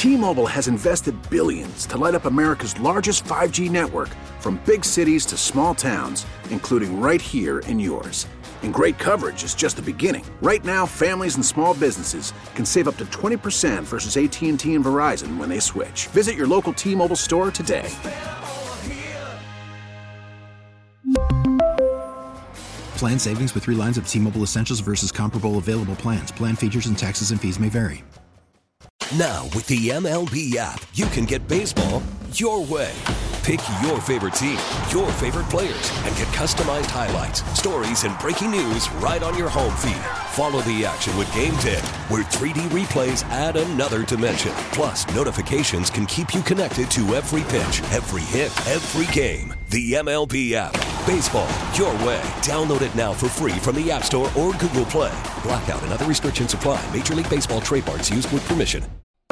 T-Mobile has invested billions to light up America's largest 5G network, from big cities to small towns, including right here in yours. And great coverage is just the beginning. Right now, families and small businesses can save up to 20% versus AT&T and Verizon when they switch. Visit your local T-Mobile store today. Plan savings with 3 lines of T-Mobile Essentials versus comparable available plans. Plan features and taxes and fees may vary. Now, with the MLB app, you can get baseball your way. Pick your favorite team, your favorite players, and get customized highlights, stories, and breaking news right on your home feed. Follow the action with Game Day, where 3D replays add another dimension. Plus, notifications can keep you connected to every pitch, every hit, every game. The MLB app. Baseball your way. Download it now for free from the App Store or Google Play. Blackout and other restrictions apply. Major League Baseball trademarks used with permission.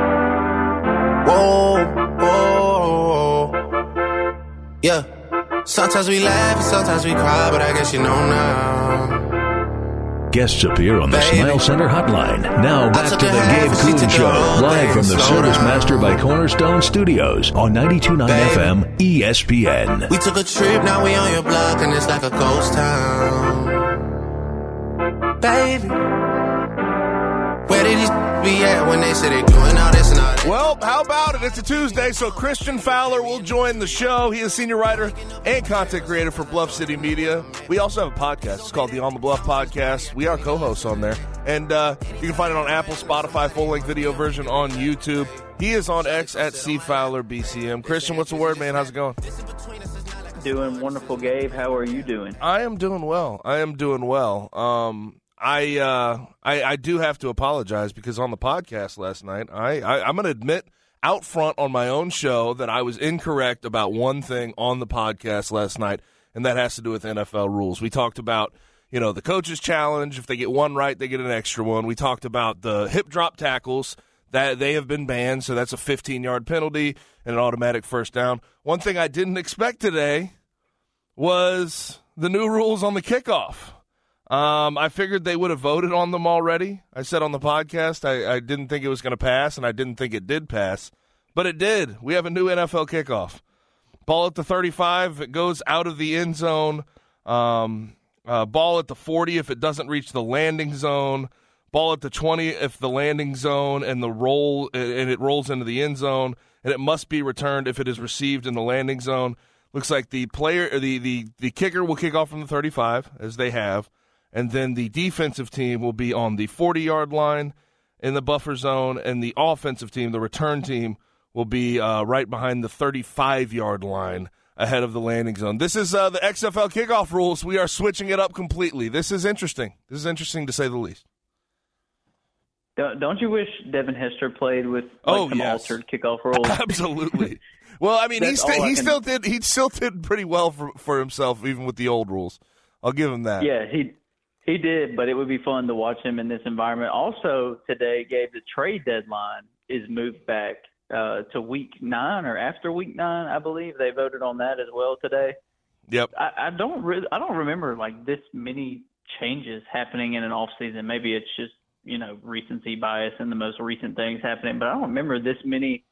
Whoa, whoa, yeah. Sometimes we laugh and sometimes we cry, but I guess you know now. Guests appear on the Smile Center hotline. Now back to the Gabe Kuhn Show, live from the Service Master by Cornerstone Studios on 92.9 FM ESPN. We took a trip, now we on your block, and it's like a ghost town. Baby, where did these be at when they said they doing all this and all that? Well, how about it? It's a Tuesday, so Christian Fowler will join the show. He is senior writer and content creator for Bluff City Media. We also have a podcast. It's called the On the Bluff Podcast. We are co-hosts on there. And you can find it on Apple, Spotify, full-length video version on YouTube. He is on X at CFowlerBCM. Christian, what's the word, man? How's it going? Doing wonderful, Gabe. How are you doing? I am doing well. I do have to apologize because on the podcast last night, I'm going to admit out front on my own show that I was incorrect about one thing on the podcast last night, and that has to do with NFL rules. We talked about, the coach's challenge. If they get one right, they get an extra one. We talked about the hip drop tackles, that they have been banned, so that's a 15-yard penalty and an automatic first down. One thing I didn't expect today was the new rules on the kickoff. I figured they would have voted on them already. I said on the podcast I didn't think it was going to pass, and I didn't think it did pass. But it did. We have a new NFL kickoff. Ball at the 35, it goes out of the end zone. Ball at the 40 if it doesn't reach the landing zone. Ball at the 20 if the landing zone and it rolls into the end zone. And it must be returned if it is received in the landing zone. Looks like the player, or the kicker will kick off from the 35, as they have. And then the defensive team will be on the 40-yard line in the buffer zone, and the offensive team, the return team, will be right behind the 35-yard line ahead of the landing zone. This is the XFL kickoff rules. We are switching it up completely. This is interesting. This is interesting to say the least. Don't you wish Devin Hester played with some altered kickoff rules? Absolutely. Well, I mean, he still did pretty well for himself, even with the old rules. I'll give him that. Yeah, he did, but it would be fun to watch him in this environment. Also, today, Gabe, the trade deadline is moved back to week 9 or after week 9, I believe. They voted on that as well today. Yep. I don't remember like this many changes happening in an off season. Maybe it's just recency bias and the most recent things happening, but I don't remember this many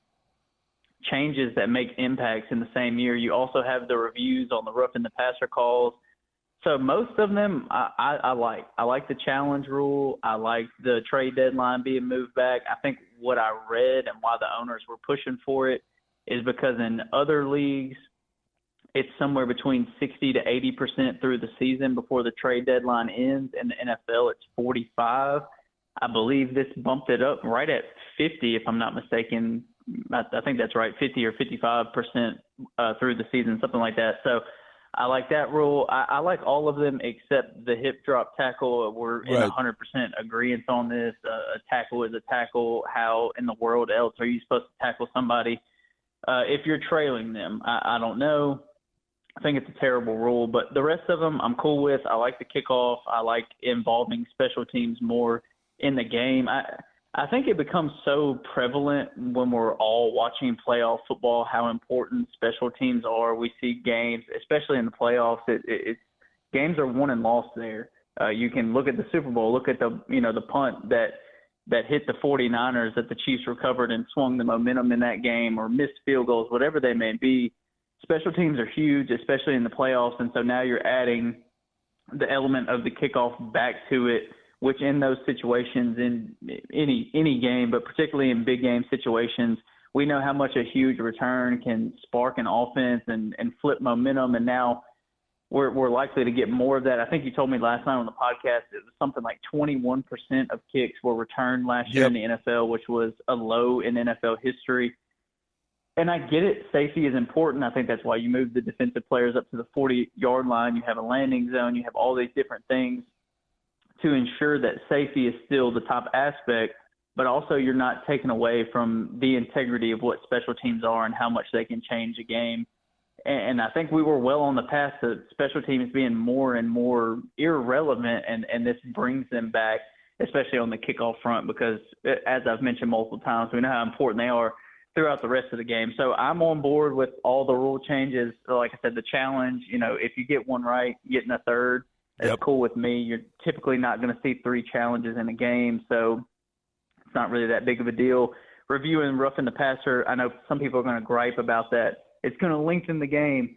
changes that make impacts in the same year. You also have the reviews on the roughing the passer calls. So most of them I like. I like the challenge rule. I like the trade deadline being moved back. I think what I read and why the owners were pushing for it is because in other leagues, it's somewhere between 60 to 80% through the season before the trade deadline ends. In the NFL, it's 45. I believe this bumped it up right at 50, if I'm not mistaken. I think that's right, 50 or 55% through the season, something like that. So I like that rule. I like all of them except the hip drop tackle. We're in 100% agreement on this. A tackle is a tackle. How in the world else are you supposed to tackle somebody if you're trailing them? I don't know. I think it's a terrible rule, but the rest of them I'm cool with. I like the kickoff. I like involving special teams more in the game. I think it becomes so prevalent when we're all watching playoff football how important special teams are. We see games, especially in the playoffs. It's games are won and lost there. You can look at the Super Bowl, look at the punt that that hit the 49ers that the Chiefs recovered and swung the momentum in that game, or missed field goals, whatever they may be. Special teams are huge, especially in the playoffs, and so now you're adding the element of the kickoff back to it, which in those situations, in any game, but particularly in big game situations, we know how much a huge return can spark an offense and flip momentum, and now we're likely to get more of that. I think you told me last night on the podcast it was something like 21% of kicks were returned last year in the NFL, which was a low in NFL history. And I get it. Safety is important. I think that's why you move the defensive players up to the 40-yard line. You have a landing zone. You have all these different things to ensure that safety is still the top aspect, but also you're not taking away from the integrity of what special teams are and how much they can change a game. And I think we were well on the path to special teams being more and more irrelevant, and this brings them back, especially on the kickoff front, because as I've mentioned multiple times, we know how important they are throughout the rest of the game. So I'm on board with all the rule changes. Like I said, the challenge, if you get one right, getting a third, that's cool with me. You're typically not going to see 3 challenges in a game, so it's not really that big of a deal. Reviewing roughing the passer, I know some people are going to gripe about that. It's going to lengthen the game.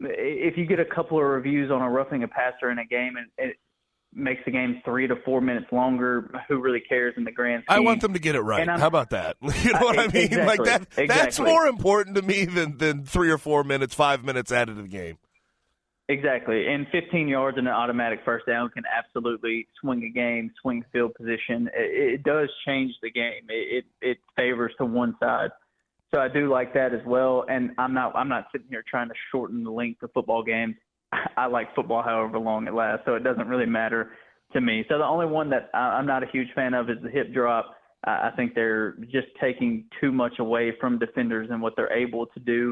If you get a couple of reviews on a roughing a passer in a game and it makes the game 3 to 4 minutes longer, who really cares in the grand scheme? I want them to get it right. How about that? You know what I mean? Exactly, That's more important to me than 3 or 4 minutes, 5 minutes added to the game. Exactly. And 15 yards and an automatic first down can absolutely swing a game, swing field position. It does change the game. It favors to one side. So I do like that as well. And I'm not sitting here trying to shorten the length of football games. I like football however long it lasts, so it doesn't really matter to me. So the only one that I'm not a huge fan of is the hip drop. I think they're just taking too much away from defenders and what they're able to do.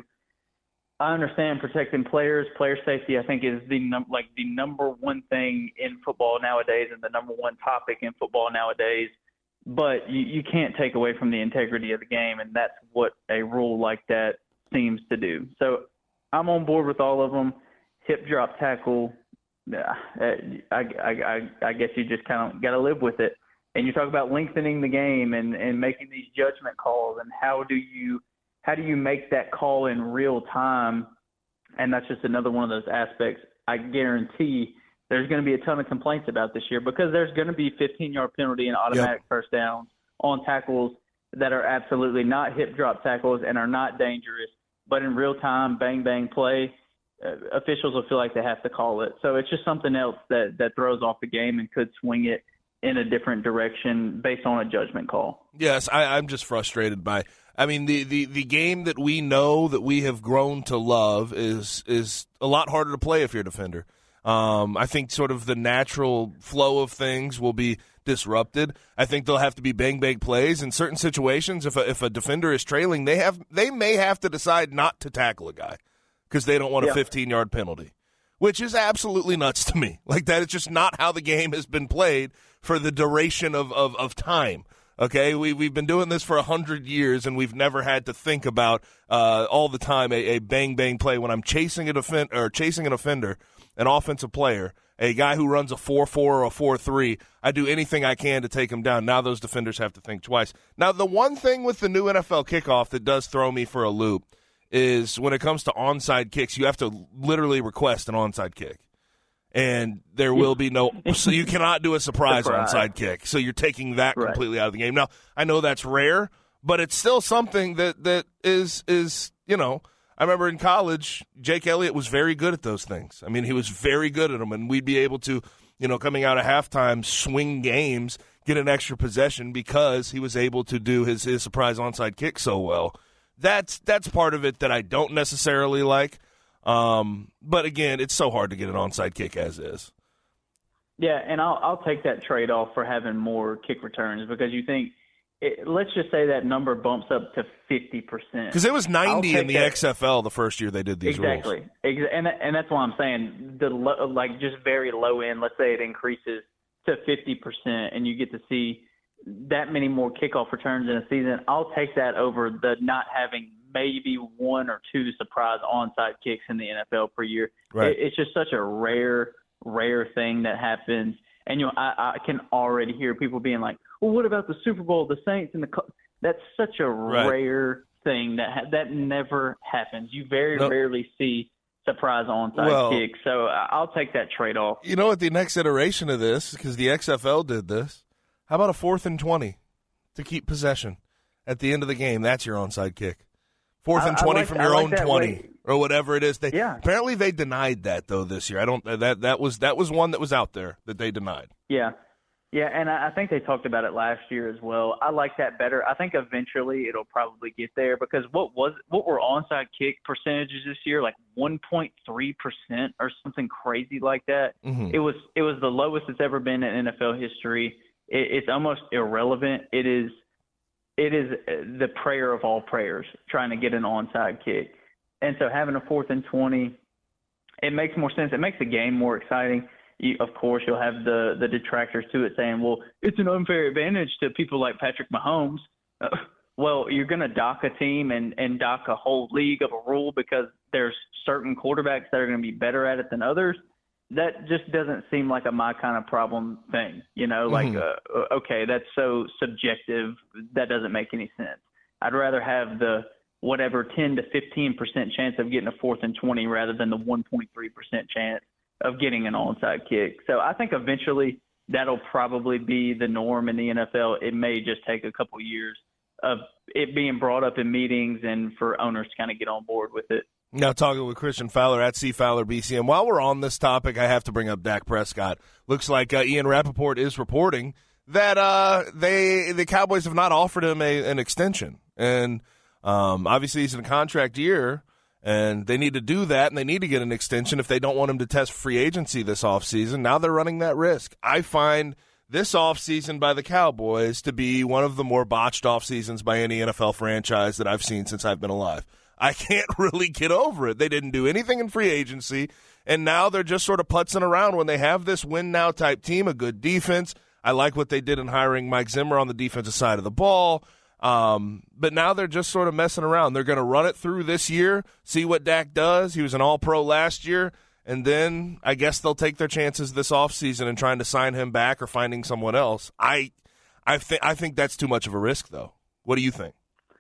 I understand protecting players. Player safety, I think, is the number one thing in football nowadays and the number one topic in football nowadays. But you can't take away from the integrity of the game, and that's what a rule like that seems to do. So I'm on board with all of them. Hip drop tackle, I guess you just kind of got to live with it. And you talk about lengthening the game and making these judgment calls, and how do you make that call in real time? And that's just another one of those aspects. I guarantee there's going to be a ton of complaints about this year, because there's going to be 15-yard penalty and automatic first downs on tackles that are absolutely not hip drop tackles and are not dangerous, but in real time, bang, bang play, officials will feel like they have to call it. So it's just something else that throws off the game and could swing it in a different direction based on a judgment call. Yes, I'm just frustrated by – I mean, the game that we know that we have grown to love is a lot harder to play if you're a defender. I think sort of the natural flow of things will be disrupted. I think there'll have to be bang-bang plays. In certain situations, if a defender is trailing, they may have to decide not to tackle a guy because they don't want a 15-yard penalty, which is absolutely nuts to me. Like, that is just not how the game has been played for the duration of time. Okay, we've been doing this for 100 years, and we've never had to think about all the time a bang-bang play when I'm chasing an offender, an offensive player, a guy who runs a 4-4 or a 4-3. I do anything I can to take him down. Now those defenders have to think twice. Now, the one thing with the new NFL kickoff that does throw me for a loop is when it comes to onside kicks, you have to literally request an onside kick. And there will be no – so you cannot do a surprise onside kick. So you're taking that completely out of the game. Now, I know that's rare, but it's still something that is you know – I remember in college, Jake Elliott was very good at those things. I mean, he was very good at them, and we'd be able to, coming out of halftime, swing games, get an extra possession because he was able to do his surprise onside kick so well. That's part of it that I don't necessarily like. But again, it's so hard to get an onside kick as is. Yeah, and I'll take that trade-off for having more kick returns, because you think – let's just say that number bumps up to 50%. Because it was 90 in the XFL the first year they did these rules. Exactly. And that's why I'm saying just very low end, let's say it increases to 50% and you get to see that many more kickoff returns in a season. I'll take that over the not having maybe 1 or 2 surprise onside kicks in the NFL per year. Right. It's just such a rare thing that happens. And I can already hear people being like, well, what about the Super Bowl, the Saints, and that's such a rare thing that never happens. You very rarely see surprise onside kicks. So I'll take that trade-off. You know what, the next iteration of this, because the XFL did this, how about a 4th and 20 to keep possession at the end of the game? That's your onside kick. 4th and 20 from your own 20 or whatever it is. Apparently they denied that though this year. That was one that was out there that they denied. Yeah. Yeah, and I think they talked about it last year as well. I like that better. I think eventually it'll probably get there because what were onside kick percentages this year? Like 1.3% or something crazy like that. Mm-hmm. It was the lowest it's ever been in NFL history. It's almost irrelevant. It is the prayer of all prayers, trying to get an onside kick. And so having a 4th and 20, it makes more sense. It makes the game more exciting. Of course, you'll have the detractors to it saying, well, it's an unfair advantage to people like Patrick Mahomes. Well, you're going to dock a team and dock a whole league of a rule because there's certain quarterbacks that are going to be better at it than others. That just doesn't seem like a my kind of problem thing, like, okay, that's so subjective. That doesn't make any sense. I'd rather have the whatever 10 to 15% chance of getting a 4th and 20 rather than the 1.3% chance of getting an onside kick. So I think eventually that'll probably be the norm in the NFL. It may just take a couple years of it being brought up in meetings and for owners to kind of get on board with it. Now talking with Christian Fowler at C. Fowler BCM. While we're on this topic, I have to bring up Dak Prescott. Looks like Ian Rappaport is reporting that the Cowboys have not offered him an extension. And obviously he's in a contract year, and they need to do that, and they need to get an extension if they don't want him to test free agency this offseason. Now they're running that risk. I find this offseason by the Cowboys to be one of the more botched offseasons by any NFL franchise that I've seen since I've been alive. I can't really get over it. They didn't do anything in free agency, and now they're just sort of putzing around when they have this win-now type team, a good defense. I like what they did in hiring Mike Zimmer on the defensive side of the ball. But now they're just sort of messing around. They're going to run it through this year, see what Dak does. He was an all-pro last year, and then I guess they'll take their chances this offseason and trying to sign him back or finding someone else. I think that's too much of a risk, though. What do you think?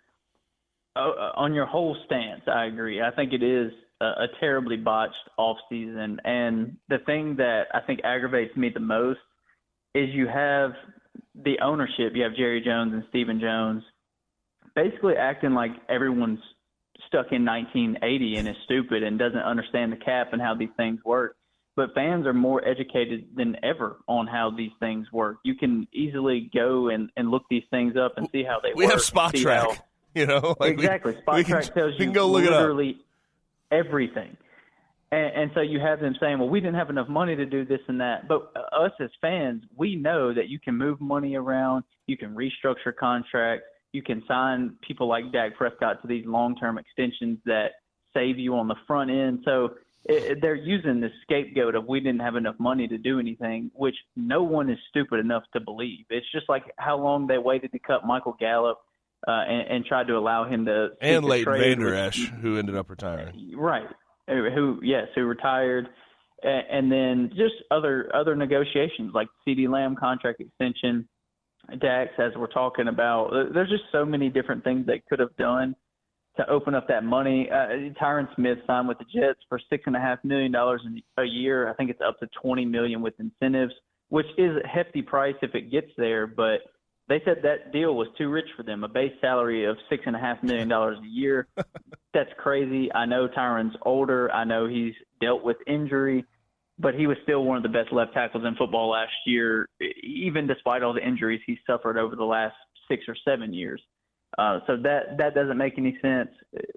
On your whole stance, I agree. I think it is a terribly botched offseason. And the thing that I think aggravates me the most is you have the ownership. You have Jerry Jones and Stephen Jones basically acting like everyone's stuck in 1980 and is stupid and doesn't understand the cap and how these things work. But fans are more educated than ever on how these things work. You can easily go and look these things up and see how they work. We have Spot Track. Exactly. Spot Track tells you literally everything. And so you have them saying, well, we didn't have enough money to do this and that. But us as fans, we know that you can move money around. You can restructure contracts. You can sign people like Dak Prescott to these long-term extensions that save you on the front end. So they're using the scapegoat of we didn't have enough money to do anything, which no one is stupid enough to believe. It's just like how long they waited to cut Michael Gallup. And tried to allow him to – And Leighton Vander Esch, who ended up retiring. Right. Who retired. And then just other negotiations like CeeDee Lamb contract extension, Dax, as we're talking about. There's just so many different things they could have done to open up that money. Tyron Smith signed with the Jets for $6.5 million a year. I think it's up to $20 million with incentives, which is a hefty price if it gets there, but – they said that deal was too rich for them, a base salary of $6.5 million a year. That's crazy. I know Tyron's older. I know he's dealt with injury, but he was still one of the best left tackles in football last year, even despite all the injuries he suffered over the last 6 or 7 years. So that doesn't make any sense.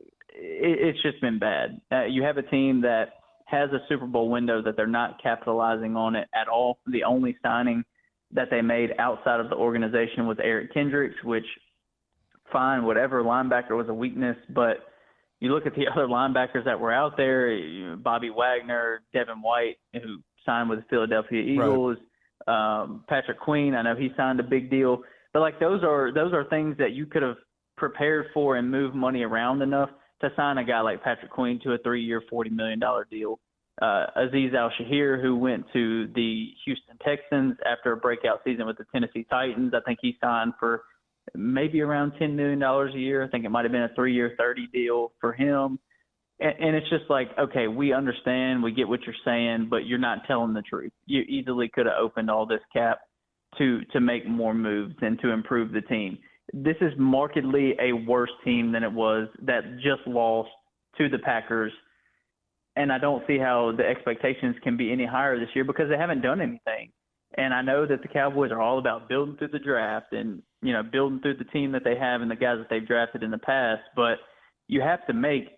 It's just been bad. You have a team that has a Super Bowl window that they're not capitalizing on it at all. The only signing that they made outside of the organization was Eric Kendricks, which, fine, whatever, linebacker was a weakness. But you look at the other linebackers that were out there, Bobby Wagner, Devin White, who signed with the Philadelphia Eagles, right. Patrick Queen, I know he signed a big deal. But, like, those are things that you could have prepared for and moved money around enough to sign a guy like Patrick Queen to a 3-year, $40 million deal. Azeez Al-Shahir, who went to the Houston Texans after a breakout season with the Tennessee Titans. I think he signed for maybe around $10 million a year. I think it might have been a 3-year, $30 deal for him. And it's just like, okay, we understand, we get what you're saying, but you're not telling the truth. You easily could have opened all this cap to make more moves and to improve the team. This is markedly a worse team than it was that just lost to the Packers. And I don't see how the expectations can be any higher this year because they haven't done anything. And I know that the Cowboys are all about building through the draft and, you know, building through the team that they have and the guys that they've drafted in the past. But you have to make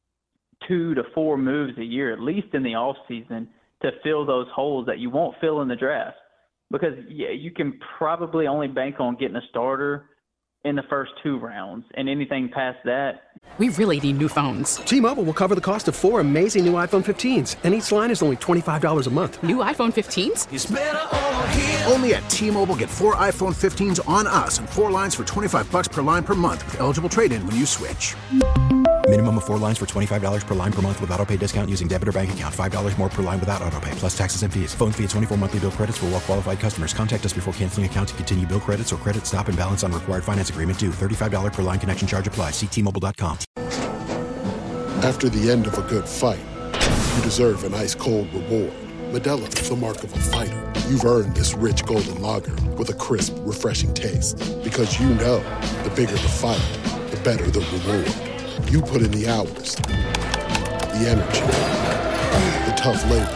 2 to 4 moves a year, at least in the off season, to fill those holes that you won't fill in the draft. Because you can probably only bank on getting a starter in the first 2 rounds, and anything past that. We really need new phones. T-Mobile will cover the cost of 4 amazing new iPhone 15s, and each line is only $25 a month. New iPhone 15s? It's better over here. Only at T-Mobile, get 4 iPhone 15s on us and 4 lines for $25 per line per month with eligible trade-in when you switch. Minimum of 4 lines for $25 per line per month with autopay discount using debit or bank account. $5 more per line without autopay, plus taxes and fees. Phone fee at 24 monthly bill credits for well-qualified customers. Contact us before canceling account to continue bill credits or credit stop and balance on required finance agreement due. $35 per line connection charge applies. See T-Mobile.com. After the end of a good fight, you deserve an ice-cold reward. Modelo is the mark of a fighter. You've earned this rich golden lager with a crisp, refreshing taste. Because you know, the bigger the fight, the better the reward. You put in the hours, the energy, the tough labor.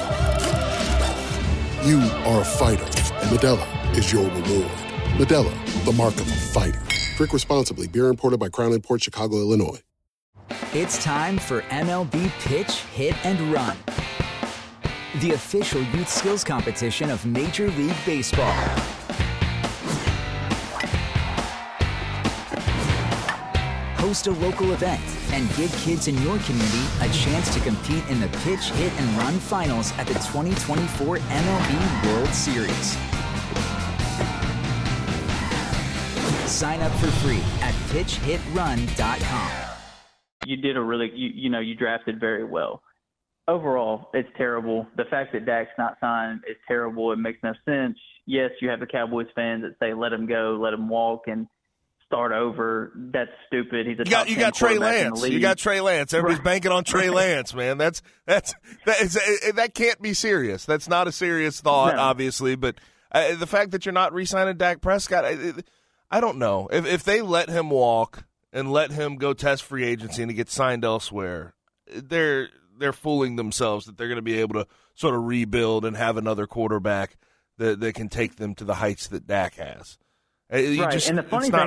You are a fighter, and Modelo is your reward. Modelo, the mark of a fighter. Drink responsibly. Beer imported by Crown Imports, Chicago, Illinois. It's time for MLB Pitch, Hit, and Run, the official youth skills competition of Major League Baseball. Host a local event and give kids in your community a chance to compete in the Pitch, Hit, and Run finals at the 2024 MLB World Series. Sign up for free at pitchhitrun.com. You did you drafted very well. Overall, it's terrible. The fact that Dak's not signed is terrible. It makes no sense. Yes, you have the Cowboys fans that say, let him go, let him walk, and start over. That's stupid. He's you got Trey Lance. You got Trey Lance. Everybody's banking on Trey Lance, man. That can't be serious. That's not a serious thought, obviously. But the fact that you're not re-signing Dak Prescott, I don't know. If they let him walk and let him go test free agency and he gets signed elsewhere, they're fooling themselves that they're going to be able to sort of rebuild and have another quarterback that can take them to the heights that Dak has. Right, and the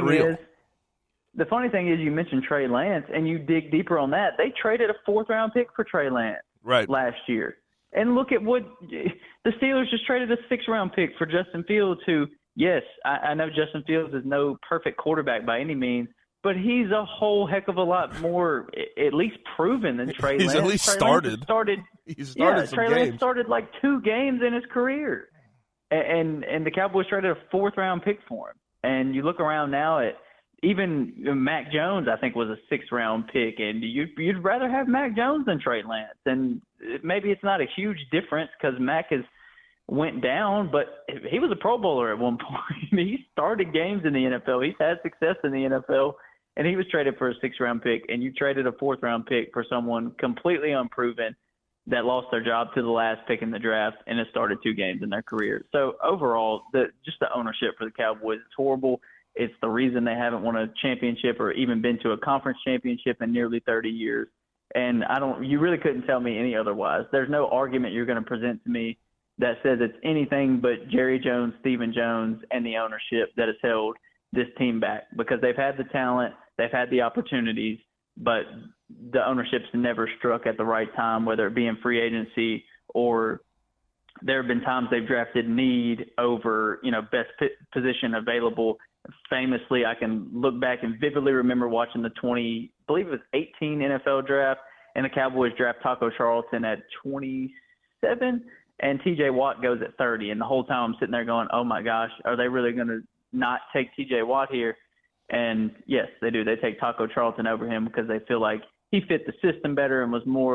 funny thing is you mentioned Trey Lance, and you dig deeper on that. They traded a 4th-round pick for Trey Lance last year. And look at what the Steelers just traded a 6th-round pick for Justin Fields, who, yes, I know Justin Fields is no perfect quarterback by any means, but he's a whole heck of a lot more at least proven than Trey Lance. He's at least started. Trey Lance started like 2 games in his career. And the Cowboys traded a 4th-round pick for him. And you look around now at even Mac Jones, I think, was a 6th-round pick. And you'd rather have Mac Jones than Trey Lance. And maybe it's not a huge difference because Mac has went down, but he was a Pro Bowler at one point. He started games in the NFL. He's had success in the NFL. And he was traded for a 6th-round pick. And you traded a 4th-round pick for someone completely unproven that lost their job to the last pick in the draft and has started 2 games in their career. So overall, just the ownership for the Cowboys is horrible. It's the reason they haven't won a championship or even been to a conference championship in nearly 30 years. And you really couldn't tell me any otherwise. There's no argument you're going to present to me that says it's anything but Jerry Jones, Stephen Jones, and the ownership that has held this team back, because they've had the talent, they've had the opportunities, but the ownership's never struck at the right time, whether it be in free agency or there have been times they've drafted need over, best position available. Famously, I can look back and vividly remember watching the 18 NFL draft, and the Cowboys draft Taco Charlton at 27, and TJ Watt goes at 30. And the whole time I'm sitting there going, oh my gosh, are they really going to not take TJ Watt here? And yes, they do. They take Taco Charlton over him because they feel like he fit the system better and was more of a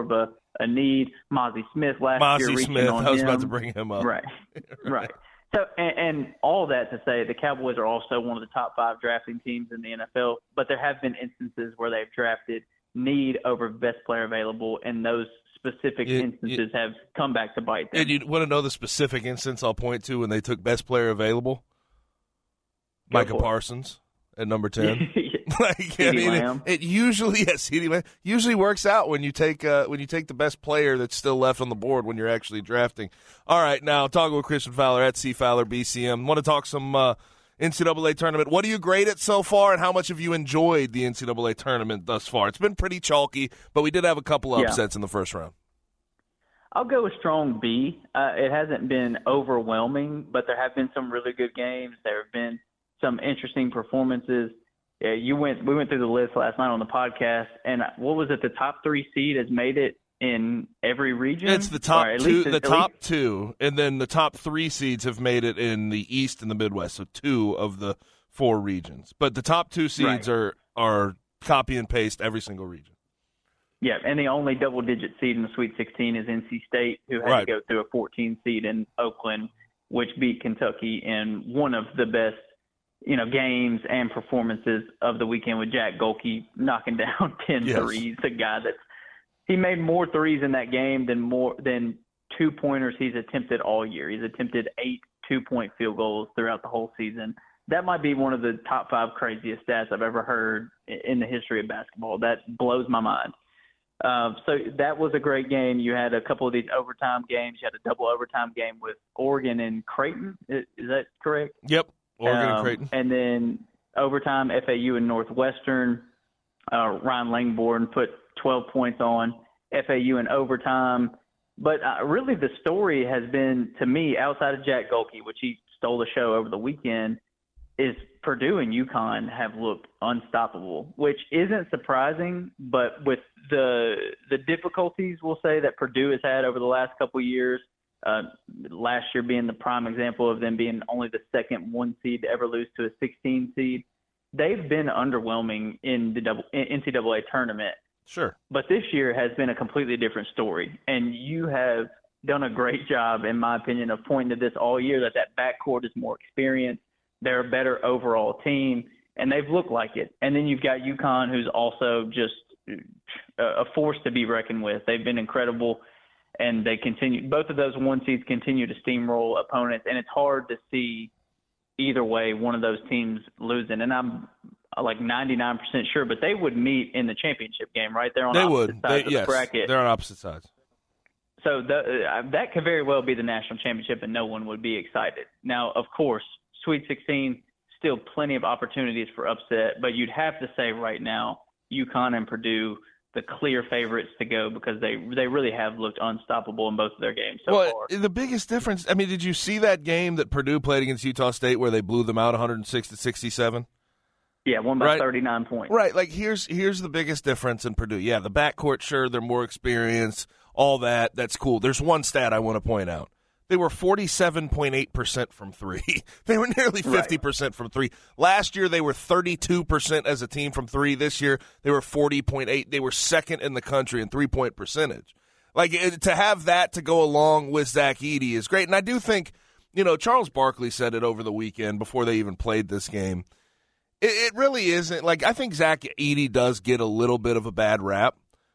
a need. Mozzie Smith last year reaching on him. I was about to bring him up. Right, right. So, and all that to say, the Cowboys are also one of the top 5 drafting teams in the NFL, but there have been instances where they've drafted need over best player available, and those specific instances have come back to bite them. And you want to know the specific instance I'll point to when they took best player available? Micah Parsons at number 10. It usually usually works out when you take the best player that's still left on the board when you're actually drafting. All right, now talking with Christian Fowler at C Fowler BCM. Want to talk some NCAA tournament. What do you grade it so far, and how much have you enjoyed the NCAA tournament thus far? It's been pretty chalky, but we did have a couple upsets in the first round. I'll go with strong B. It hasn't been overwhelming, but there have been some really good games. There have been some interesting performances. Yeah, we went through the list last night on the podcast, and what was it? The top 3 seed has made it in every region. It's the top top 2, and then the top 3 seeds have made it in the East and the Midwest. So 2 of the 4 regions, but the top 2 seeds are copy and paste every single region. Yeah, and the only double-digit seed in the Sweet 16 is NC State, who had to go through a 14 seed in Oakland, which beat Kentucky in one of the best games and performances of the weekend, with Jack Golke knocking down 10 threes. A guy he made more threes in that game than 2-pointers he's attempted all year. He's attempted 8 2-point field goals throughout the whole season. That might be one of the top 5 craziest stats I've ever heard in the history of basketball. That blows my mind. So that was a great game. You had a couple of these overtime games. You had a double overtime game with Oregon and Creighton. Is that correct? Yep. Oregon and Creighton. And then overtime, FAU and Northwestern. Ryan Langborn put 12 points on FAU in overtime. But really the story has been, to me, outside of Jack Golke, which he stole the show over the weekend, is Purdue and UConn have looked unstoppable, which isn't surprising. But with the difficulties, we'll say, that Purdue has had over the last couple of years, last year being the prime example of them being only the second 1 seed to ever lose to a 16 seed. They've been underwhelming in the NCAA tournament. Sure. But this year has been a completely different story. And you have done a great job, in my opinion, of pointing to this all year, that backcourt is more experienced. They're a better overall team, and they've looked like it. And then you've got UConn, who's also just a force to be reckoned with. They've been incredible. And they continue. Both of those 1 seeds continue to steamroll opponents, and it's hard to see either way one of those teams losing. And I'm like 99% sure, but they would meet in the championship game, right? They're on opposite sides of the bracket. They're on opposite sides. So that could very well be the national championship, and no one would be excited. Now, of course, Sweet 16, still plenty of opportunities for upset, but you'd have to say right now, UConn and Purdue, the clear favorites to go, because they really have looked unstoppable in both of their games so far. The biggest difference, I mean, did you see that game that Purdue played against Utah State where they blew them out 106-67? Yeah, won by 39 points. Right, like here's the biggest difference in Purdue. Yeah, the backcourt, sure, they're more experienced, all that, that's cool. There's one stat I want to point out. They were 47.8% from 3. They were nearly 50% from 3. Last year, they were 32% as a team from 3. This year, they were 40.8. They were second in the country in 3-point percentage. Like, to have that to go along with Zach Edey is great. And I do think, Charles Barkley said it over the weekend before they even played this game. It really isn't. Like, I think Zach Edey does get a little bit of a bad rap.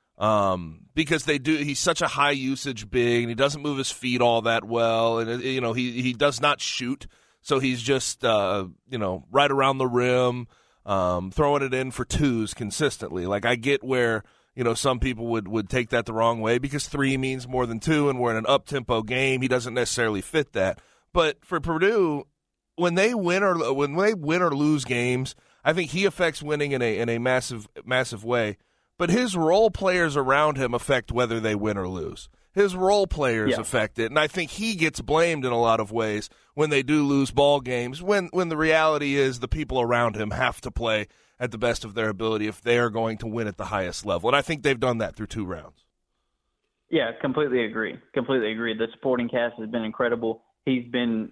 Because he's such a high usage big, and he doesn't move his feet all that well, and he does not shoot, so he's just right around the rim, throwing it in for twos consistently. Like, I get where some people would take that the wrong way, because 3 means more than 2, and we're in an up tempo game. He doesn't necessarily fit that, but for Purdue, when they win or lose games, I think he affects winning in a massive way. But his role players around him affect whether they win or lose. His role players affect it, and I think he gets blamed in a lot of ways when they do lose ball games, when the reality is the people around him have to play at the best of their ability if they are going to win at the highest level. And I think they've done that through 2 rounds. Yeah, completely agree. The supporting cast has been incredible. He's been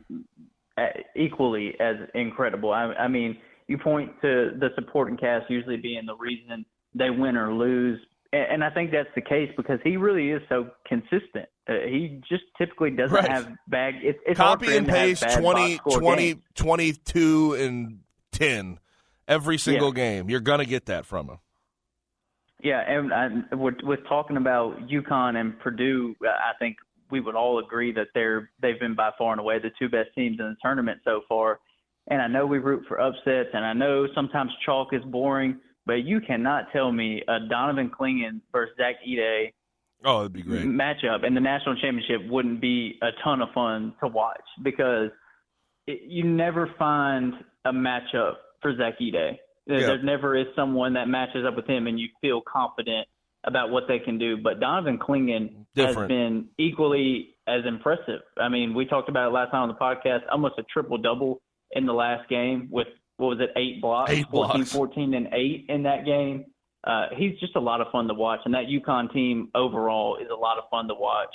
equally as incredible. I mean, you point to the supporting cast usually being the reason they win or lose And I think that's the case because he really is so consistent. He just typically doesn't have bad. It's copy and paste 20, 20, 22, and 10 every single game. You're going to get that from him. Yeah, and with talking about UConn and Purdue, I think we would all agree that they've been by far and away the two best teams in the tournament so far. And I know we root for upsets, and I know sometimes chalk is boring, but you cannot tell me a Donovan Clingan versus Zach Edey it'd be great matchup in the national championship wouldn't be a ton of fun to watch because you never find a matchup for Zach Edey. There never is someone that matches up with him and you feel confident about what they can do. But Donovan Clingan has been equally as impressive. I mean, we talked about it last time on the podcast, almost a triple-double in the last game with, 8 blocks? 14, and 8 in that game. He's just a lot of fun to watch. And that UConn team overall is a lot of fun to watch.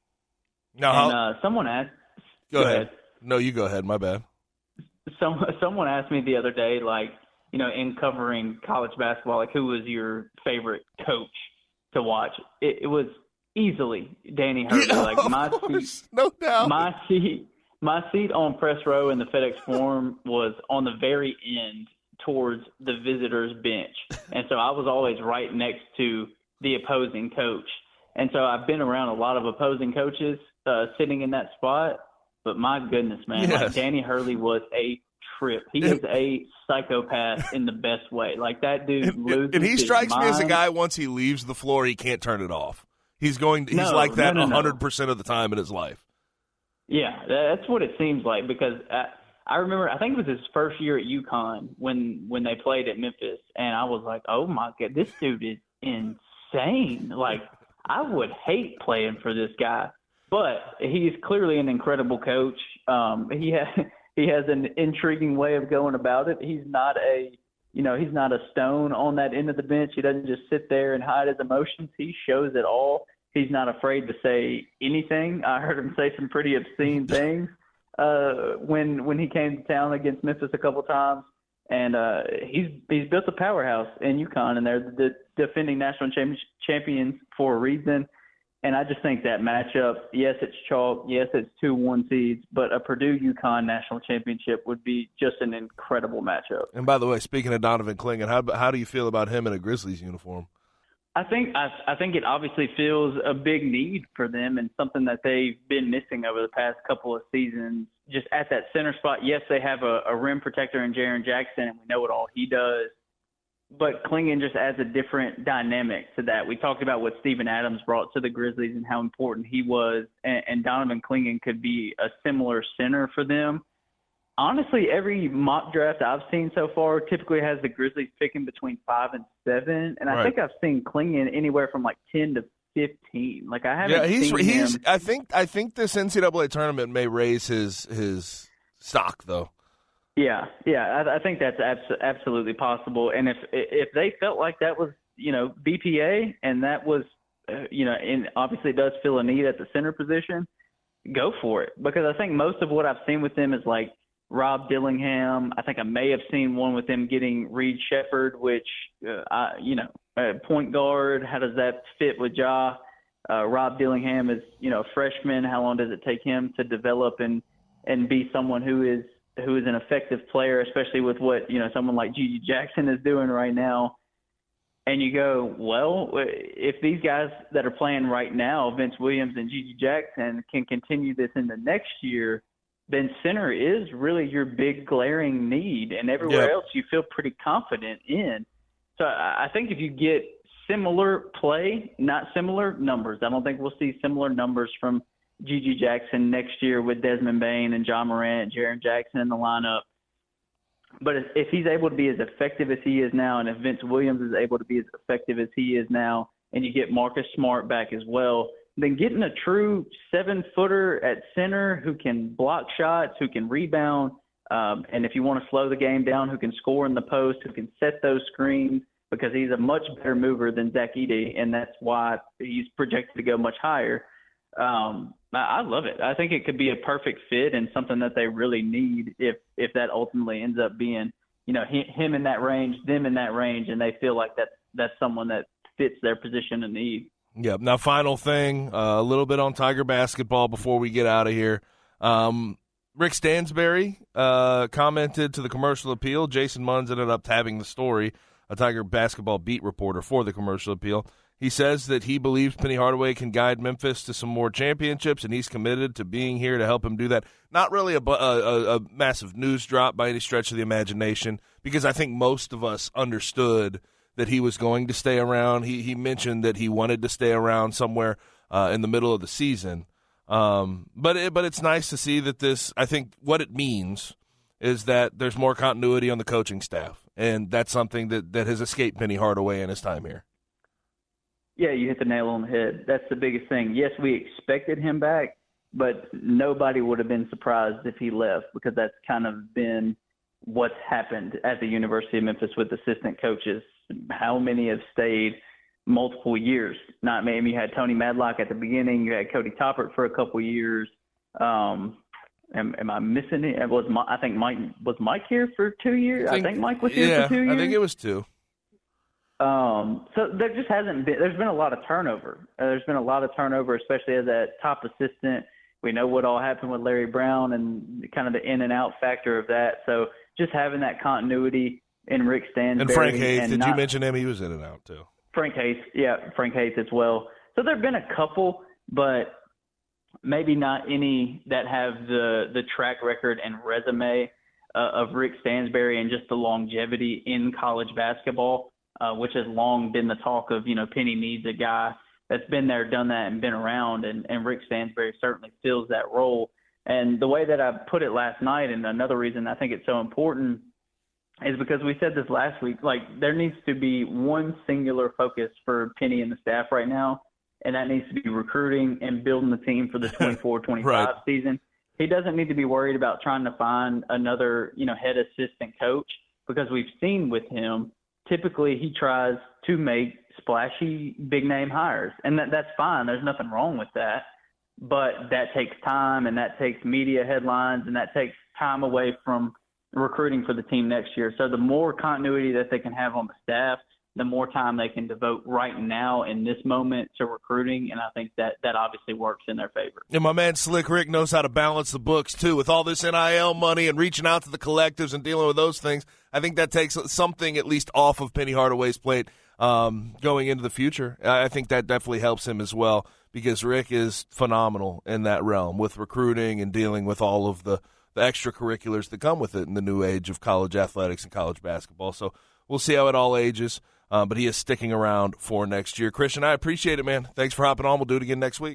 No, someone asked – Go ahead. No, you go ahead. My bad. Someone asked me the other day, in covering college basketball, who was your favorite coach to watch? It was easily Danny Hurley. No doubt. My seat on press row in the FedEx Forum was on the very end towards the visitors' bench, and so I was always right next to the opposing coach. And so I've been around a lot of opposing coaches sitting in that spot, but my goodness, man, Danny Hurley was a trip. He is a psychopath in the best way. That dude loses and he strikes his me as a mind. guy, once he leaves the floor, he can't turn it off. He's like that 100% of the time in his life. Yeah, that's what it seems like because I remember, I think it was his first year at UConn when they played at Memphis, and I was like, oh my God, this dude is insane. I would hate playing for this guy, but he's clearly an incredible coach. He has an intriguing way of going about it. He's not a stone on that end of the bench. He doesn't just sit there and hide his emotions. He shows it all. He's not afraid to say anything. I heard him say some pretty obscene things when he came to town against Memphis a couple times. And he's built a powerhouse in UConn, and they're the defending national champions for a reason. And I just think that matchup, yes, it's chalk, yes, it's 2 1 seeds, but a Purdue-UConn national championship would be just an incredible matchup. And by the way, speaking of Donovan Clingan, how do you feel about him in a Grizzlies uniform? I think it obviously feels a big need for them and something that they've been missing over the past couple of seasons. Just at that center spot, yes, they have a rim protector in Jaren Jackson, and we know what all he does. But Clingan just adds a different dynamic to that. We talked about what Steven Adams brought to the Grizzlies and how important he was, and Donovan Clingan could be a similar center for them. Honestly, every mock draft I've seen so far typically has the Grizzlies picking between 5 and 7, and I think I've seen Clingan anywhere from 10 to 15. I haven't seen him. I think this NCAA tournament may raise his stock though. Yeah, I think that's absolutely possible. And if they felt like that was BPA and that was and obviously it does fill a need at the center position, go for it, because I think most of what I've seen with them is Rob Dillingham. I think I may have seen one with them getting Reed Shepherd, which, point guard. How does that fit with Ja? Rob Dillingham is, a freshman. How long does it take him to develop and be someone who is an effective player, especially with what, someone like Gigi Jackson is doing right now? And you go, well, if these guys that are playing right now, Vince Williams and Gigi Jackson, can continue this in the next year, then center is really your big glaring need, and everywhere else you feel pretty confident in. So I think if you get similar play, not similar numbers, I don't think we'll see similar numbers from Gigi Jackson next year with Desmond Bane and John Morant, Jaren Jackson in the lineup. But if he's able to be as effective as he is now, and if Vince Williams is able to be as effective as he is now, and you get Marcus Smart back as well, then getting a true 7-footer at center who can block shots, who can rebound, and if you want to slow the game down, who can score in the post, who can set those screens, because he's a much better mover than Zach Edey, and that's why he's projected to go much higher. I love it. I think it could be a perfect fit and something that they really need if that ultimately ends up being, him in that range, them in that range, and they feel like that's someone that fits their position of need. Yeah. Now, final thing, a little bit on Tiger basketball before we get out of here. Rick Stansberry commented to the Commercial Appeal. Jason Munns ended up tabbing the story, a Tiger basketball beat reporter for the Commercial Appeal. He says that he believes Penny Hardaway can guide Memphis to some more championships, and he's committed to being here to help him do that. Not really a massive news drop by any stretch of the imagination, because I think most of us understood that he was going to stay around. He mentioned that he wanted to stay around somewhere in the middle of the season. But it's nice to see that this, I think what it means is that there's more continuity on the coaching staff, and that's something that has escaped Penny Hardaway in his time here. Yeah, you hit the nail on the head. That's the biggest thing. Yes, we expected him back, but nobody would have been surprised if he left, because that's kind of been what's happened at the University of Memphis with assistant coaches. How many have stayed multiple years? Not maybe you had Tony Madlock at the beginning. You had Cody Toppert for a couple of years. Am I missing it? I think Mike here for 2 years? I think Mike was here for 2 years. I think it was 2. So there just hasn't been – there's been a lot of turnover. There's been a lot of turnover, especially as that top assistant. We know what all happened with Larry Brown and kind of the in and out factor of that. So just having that continuity in Rick Stansberry. And Frank Hayes. Did you mention him? He was in and out too. Frank Hayes. Yeah, Frank Hayes as well. So there have been a couple, but maybe not any that have the track record and resume of Rick Stansberry and just the longevity in college basketball. Which has long been the talk of, Penny needs a guy that's been there, done that, and been around, and Rick Stansberry certainly fills that role. And the way that I put it last night, and another reason I think it's so important, is because we said this last week, like there needs to be one singular focus for Penny and the staff right now, and that needs to be recruiting and building the team for the 24-25 right. season. He doesn't need to be worried about trying to find another, head assistant coach, because we've seen with him, typically he tries to make splashy big-name hires, and that's fine. There's nothing wrong with that. But that takes time, and that takes media headlines, and that takes time away from recruiting for the team next year. So the more continuity that they can have on the staff, the more time they can devote right now in this moment to recruiting, and I think that obviously works in their favor. And my man Slick Rick knows how to balance the books, too. With all this NIL money and reaching out to the collectives and dealing with those things, I think that takes something at least off of Penny Hardaway's plate going into the future. I think that definitely helps him as well, because Rick is phenomenal in that realm with recruiting and dealing with all of the extracurriculars that come with it in the new age of college athletics and college basketball. So we'll see how it all ages. But he is sticking around for next year. Christian, I appreciate it, man. Thanks for hopping on. We'll do it again next week.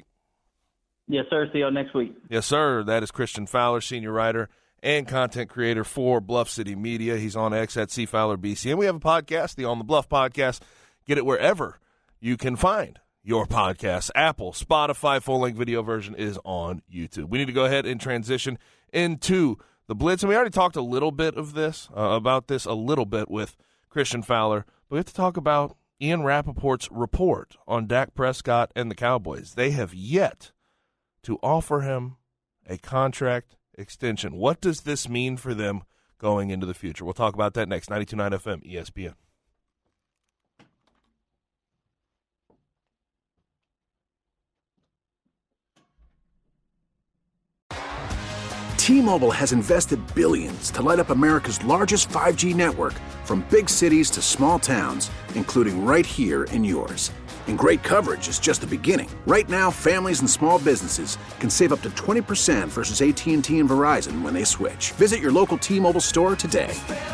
Yes, sir. See you all next week. Yes, sir. That is Christian Fowler, senior writer and content creator for Bluff City Media. He's on X at C Fowler BC. And we have a podcast, the On the Bluff podcast. Get it wherever you can find your podcast. Apple, Spotify, full-length video version is on YouTube. We need to go ahead and transition into the Blitz. And we already talked a little bit of this, about this a little bit with Christian Fowler. But we have to talk about Ian Rappaport's report on Dak Prescott and the Cowboys. They have yet to offer him a contract extension. What does this mean for them going into the future? We'll talk about that next. 92.9 FM, ESPN. T-Mobile has invested billions to light up America's largest 5G network, from big cities to small towns, including right here in yours. And great coverage is just the beginning. Right now, families and small businesses can save up to 20% versus AT&T and Verizon when they switch. Visit your local T-Mobile store today.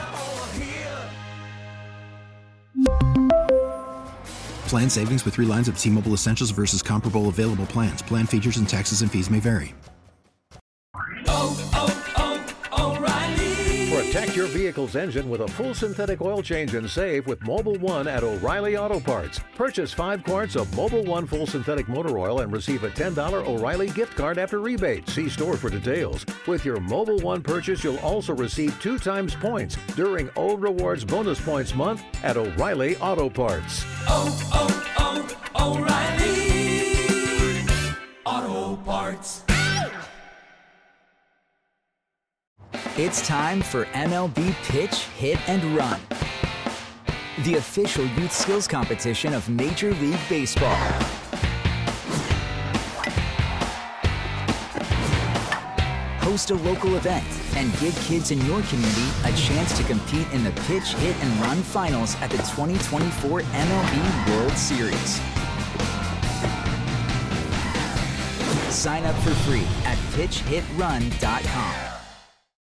Plan savings with 3 lines of T-Mobile Essentials versus comparable available plans. Plan features and taxes and fees may vary. Protect your vehicle's engine with a full synthetic oil change and save with Mobil 1 at O'Reilly Auto Parts. Purchase 5 quarts of Mobil 1 full synthetic motor oil and receive a $10 O'Reilly gift card after rebate. See store for details. With your Mobil 1 purchase, you'll also receive 2 times points during O Rewards Bonus Points Month at O'Reilly Auto Parts. O'Reilly Auto Parts. It's time for MLB Pitch, Hit, and Run. the official youth skills competition of Major League Baseball. Host a local event and give kids in your community a chance to compete in the pitch, hit, and run finals at the 2024 MLB World Series. Sign up for free at pitchhitrun.com.